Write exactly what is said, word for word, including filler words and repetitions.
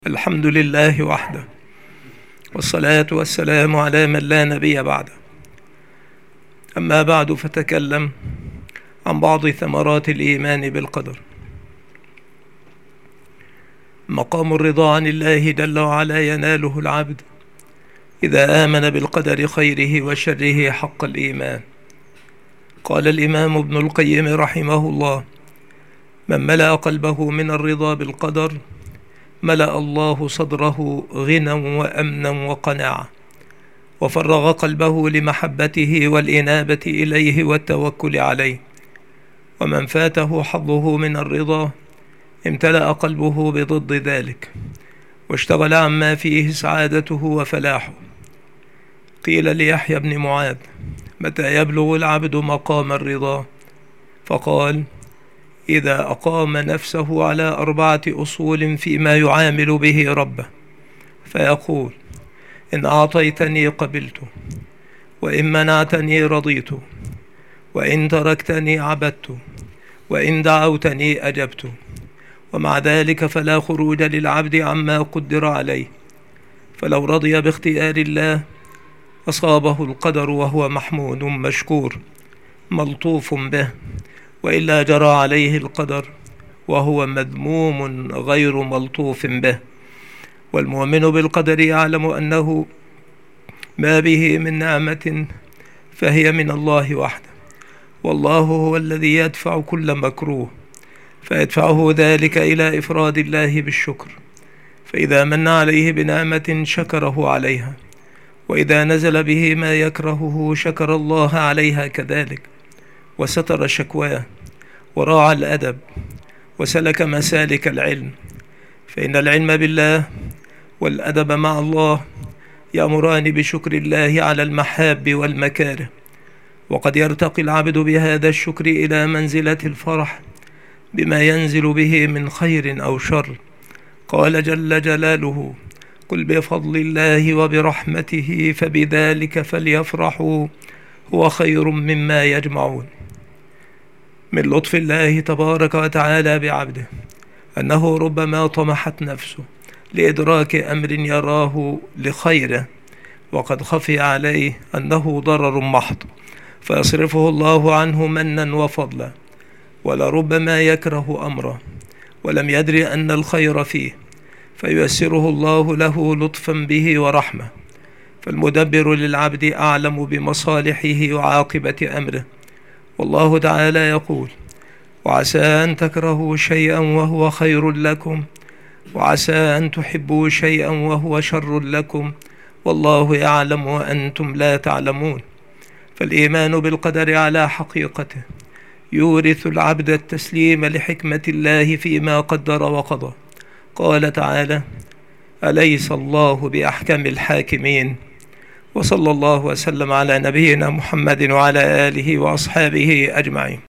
الحمد لله وحده، والصلاة والسلام على من لا نبي بعده. أما بعد، فتكلم عن بعض ثمرات الإيمان بالقدر. مقام الرضا عن الله جل وعلا يناله العبد إذا آمن بالقدر خيره وشره حق الإيمان. قال الإمام ابن القيم رحمه الله: من ملأ قلبه من الرضا بالقدر ملأ الله صدره غنى وأمنا وقناعة، وفرغ قلبه لمحبته والإنابة إليه والتوكل عليه. ومن فاته حظه من الرضا امتلأ قلبه بضد ذلك، واشتغل عما فيه سعادته وفلاحه. قيل ليحيى بن معاذ: متى يبلغ العبد مقام الرضا؟ فقال: إذا أقام نفسه على أربعة أصول فيما يعامل به ربه، فيقول: إن أعطيتني قبلت، وإن منعتني رضيت، وإن تركتني عبدت، وإن دعوتني أجبت. ومع ذلك فلا خروج للعبد عما قدر عليه، فلو رضي باختيار الله أصابه القدر وهو محمود مشكور ملطوف به، وإلا جرى عليه القدر وهو مذموم غير ملطوف به. والمؤمن بالقدر يعلم أنه ما به من نعمة فهي من الله وحده، والله هو الذي يدفع كل مكروه، فيدفعه ذلك إلى إفراد الله بالشكر. فإذا من عليه بنعمة شكره عليها، وإذا نزل به ما يكرهه شكر الله عليها كذلك، وستر شكواه، وراعى الأدب، وسلك مسالك العلم. فإن العلم بالله والأدب مع الله يأمران بشكر الله على المحاب والمكاره، وقد يرتقي العبد بهذا الشكر إلى منزلة الفرح بما ينزل به من خير أو شر. قال جل جلاله: قل بفضل الله وبرحمته فبذلك فليفرحوا هو خير مما يجمعون. من لطف الله تبارك وتعالى بعبده أنه ربما طمحت نفسه لإدراك أمر يراه لخيره وقد خفي عليه أنه ضرر محض، فيصرفه الله عنه منا وفضلا. ولربما يكره أمره ولم يدري أن الخير فيه، فييسره الله له لطفا به ورحمة. فالمدبر للعبد أعلم بمصالحه وعاقبة أمره. والله تعالى يقول: وعسى أن تكرهوا شيئا وهو خير لكم، وعسى أن تحبوا شيئا وهو شر لكم، والله يعلم وأنتم لا تعلمون. فالإيمان بالقدر على حقيقته يورث العبد التسليم لحكمة الله فيما قدر وقضى. قال تعالى: أليس الله بأحكم الحاكمين؟ وصلى الله وسلم على نبينا محمد وعلى آله وأصحابه أجمعين.